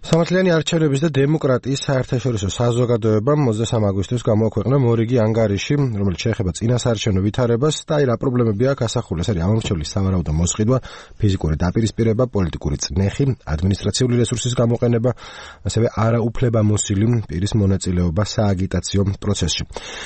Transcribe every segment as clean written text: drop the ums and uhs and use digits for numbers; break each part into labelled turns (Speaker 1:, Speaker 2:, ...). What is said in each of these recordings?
Speaker 1: სამართლიანი არჩევნების და დემოკრატიის საერთაშორისო საზოგადოებამ 23 აგვისტოს გამოაქვეყნა მორიგი ანგარიში, რომელიც შეეხება წინასაარჩევნო ვითარებას და რა პრობლემები აქვს ასახული. ეს არის ამომრჩევლის სავარაუდო მოსყიდვა, ფიზიკური დაპირისპირება, პოლიტიკური წნეხი, ადმინისტრაციული რესურსის გამოყენება, ასევე არაუფლებამოსილი პირის მონაწილეობა სააგიტაციო პროცესში.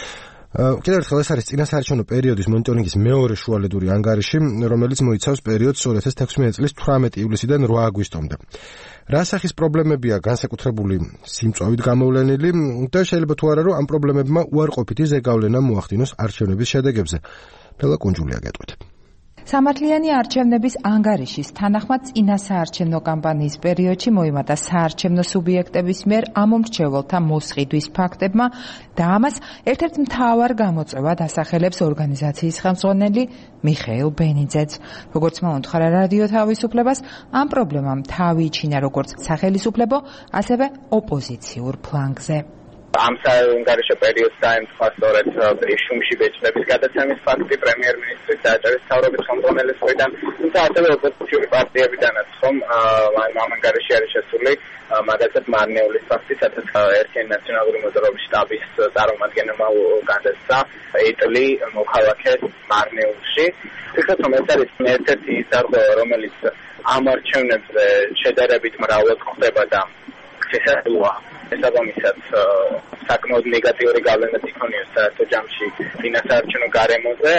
Speaker 1: კიდევ ერთხელ ეს არის წინასაარჩევნო პერიოდის მონიტორინგის მეორე შუალედური ანგარიში, რომელიც მოიცავს პერიოდს 2016 წლის 18 ივლისიდან 8 აგვისტომდე. რა სახის პრობლემებია განსაკუთრებული სიმწვავით გამოვლენილი და შეიძლება თუ არა რომ ამ პრობლემებმა უარყოფითი ზეგავლენა მოახდინოს არჩევნების შედეგებზე. ფელა კუნჯულია გეტყვით.
Speaker 2: სამართლიანი არჩევნების ანგარიშის თანახმად წინასაარჩევნო კამპანიის პერიოდში მოიმატა საარჩევნო სუბიექტების მიერ ამომრჩეველთა მოსყიდვის ფაქტებმა და ამას ერთ-ერთ მთავარ გამოწვევად ასახელებს ორგანიზაციის ხელმძღვანელი მიხეილ ბენიძეც. როგორც მოუნთხარა რადიო თავისუფლებას, ამ პრობლემამ თავი იჩინა როგორც სახელისუფლებო, ასევე ოპოზიციურ ფლანგზე.
Speaker 3: ამ საანგარიშო პერიოდს დაემთხვა სწორედ შუმში ბეჭდების გადაცემის ფაქტი პრემიერ-მინისტრის საჯარის მთავრობის ხელმძღვანელის მხრიდან, თუმცა ასევე ოპოზიციური პარტიებიდანაც ხომ ამ ანგარიში არის შესული მაგალითად მარნეულის ფაქტი, სადაც ერთიანი ნაციონალური მოძრაობის შტაბის წარმომადგენელმა განდესა ეტლი მოქალაქე მარნეულში. ვთქვათ, რომ ეს არის ერთ-ერთი ის დარღვევა, რომელიც ამ არჩევნებზე შედარებით მრავლად ხდება და შესაძლოა შესაბამისად საკმაოდ ნეგატიური გავლენაც იქონიოს საერთო ჯამში წინასაარჩევნო გარემოზე.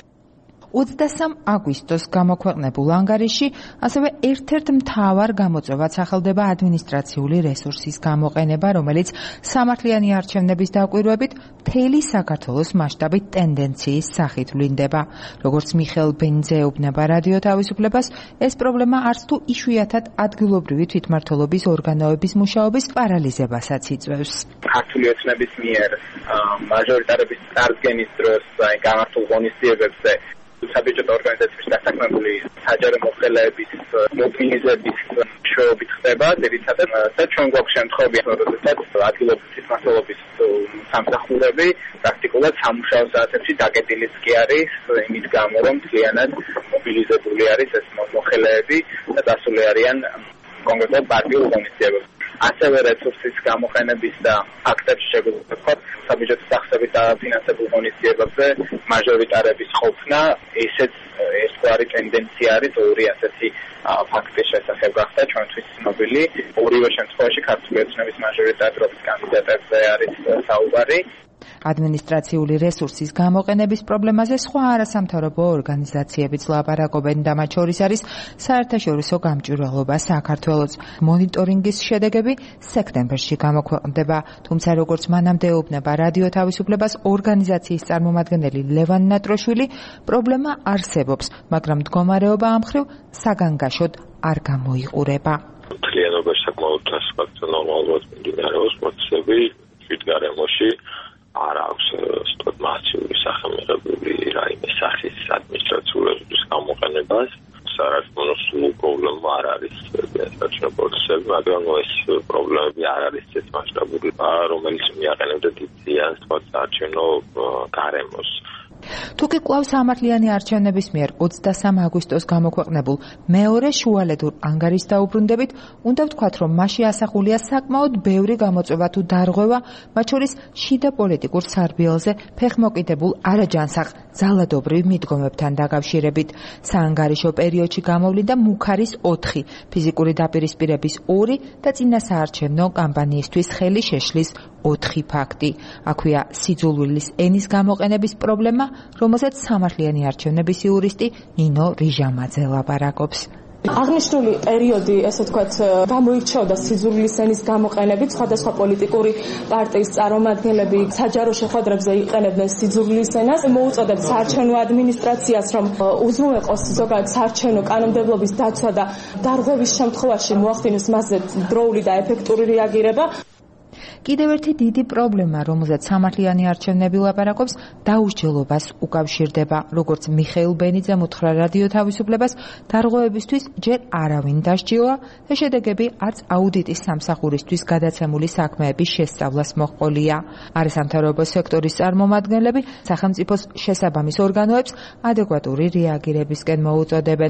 Speaker 2: 23 აგვისტოს გამოქვეყნებულ ანგარიში ასევე ერთ-ერთ მთავარ გამოწვევად სახელდება ადმინისტრაციული რესურსის გამოყენება, რომელიც სამართლიანი არჩევნების დაკვირვებით მთელი საქართველოს მასშტაბით ტენდენციის სახით ვლინდება. როგორც მიხეილ ბენიძე ეუბნება რადიო თავისუფლებას, ეს პრობლემა არც თუ იშვიათად ადგილობრივი თვითმმართველობის ორგანოების მუშაობის პარალიზებასაც იწვევს.
Speaker 3: ქართული ოცნების მიერ მაჟორიტარების წარდგენის დროს გამართულ ღონისძიებებზე საბიუჯეტო ორგანიზაციების დასაქმებული საჯარო მოხელეების მობილიზების შოობით ხდება ძირითადად და ჩვენ გვაქვს შემთხვევები, როდესაც ადგილობრივი თვითმმართველობის სამსახურები პრაქტიკულად სამუშაო საათებში დაკეტილიც კი არის იმით გამო, რომ მთლიანად მობილიზებული არის ეს მოხელეები და დასული არიან კონკრეტულად პარტიულ ღონისძიებებზე. ასევე რესურსის გამოყენების და ფაქტებში შეგვიძლია ვთქვათ, საბიუჯეტო სახსრებით დაფინანსებულ ღონისძიებებზე მაჟორიტარების ყოფნა, ესეც ერთგვარი ტენდენცია არის, ორი ასეთი ფაქტის შესახებ გახდა ჩვენთვის ცნობილი. ორივე შემთხვევაში ქართული ოცნების მაჟორიტარობის კანდიდატებზე არის საუბარი.
Speaker 2: ადმინისტრაციული რესურსის გამოყენების პრობლემაზე სხვა არასამთავრობო ორგანიზაციებიც ლაპარაკობენ და მათ შორის არის საერთაშორისო გამჭვირვალობა საქართველოს. მონიტორინგის შედეგები სექტემბერში გამოქვეყნდება, თუმცა როგორც მანამდე ეუბნება რადიო თავისუფლებას ორგანიზაციის წარმომადგენელი ლევან ნატროშვილი, პრობლემა არსებობს, მაგრამ მდგომარეობა ამ მხრივ საგანგაშოდ არ გამოიყურება.
Speaker 4: მთლიანობაში საკმაოდ ასფალტზე ნორმალურად მიმდინარეობს პროცესები თვითგარემოში. არ აქვს სწორად მასიური სახელმწიფოებრივი რაიმე სახის ადმინისტრაციული რესურსის გამოყენებას. საერთოდ სულ პრობლემა არ არის საერთო პროცესები, მაგრამ ეს პრობლემები არ არის ეს მასშტაბური, რომელიც მიაყენებდა დიდ ზიანს საარჩევნო გარემოს.
Speaker 2: თუკი კვლავ სამართლიანი არჩევნების მიერ 23 აგვისტოს გამოქვეყნებულ მეორე შუალედურ ანგარიშს დაუბრუნდებით, უნდა ვთქვათ, რომ მასში ასახულია საკმაოდ ბევრი გამოწვევა თუ დარღვევა, მათ შორის შიდა პოლიტიკურ სარბიელზე ფეხმოკიდებულ არაჯანსაღ ძალადობრივ მიდგომებთან დაკავშირებით. საანგარიშო პერიოდში გამოვლინდა მუქარის 4, ფიზიკური დაპირისპირების 2 და წინასაარჩევნო კამპანიისთვის ხელი შეშლის 4 ფაქტი. აქვეა სიძულვილის ენის გამოყენების პრობლემა, რომელზეც სამართლიანი არჩევნების იურისტი ნინო რიჟამაძე ლაპარაკობს.
Speaker 5: აღნიშნული პერიოდი, ესე ვთქვათ, გამოირჩეოდა სიძულვილის ენის გამოყენებით, სხვადასხვა პოლიტიკური პარტიის წარმომადგენლები საჯარო შეხვედრებზე იყენებდნენ სიძულვილის ენას. მოუწოდებთ საარჩევნო ადმინისტრაციას, რომ უზრუნველყოს ზოგადად საარჩევნო კანონმდებლობის დაცვა და დარღვევის შემთხვევაში მოახდინოს მასზე დროული და ეფექტური რეაგირება.
Speaker 2: კიდევ ერთი დიდი პრობლემა, რომელზეც სამართლიანი არჩევნები ლაპარაკობს, დაუსჯელობას უკავშირდება. როგორც მიხეილ ბენიძემ უთხრა რადიო თავისუფლებას, დარღვევებისთვის ჯერ არავინ დასჯილა და შედეგები არც აუდიტის სამსახურისთვის გადაცემული საქმეების შესწავლას მოჰყოლია. არასამთავრობო სექტორის წარმომადგენლები სახელმწიფოს შესაბამის ორგანოებს ადეკვატური რეაგირებისკენ მოუწოდებენ.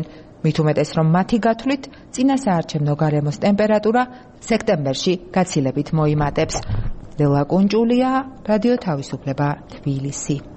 Speaker 2: მით უმეტეს, რომ მათი გათვლით წინა საარჩევნო გარემოს ტემპერატურა სექტემბერში გაცილებით მოიმატებს. ლელა კუნჭულია, რადიო თავისუფლება, თბილისი.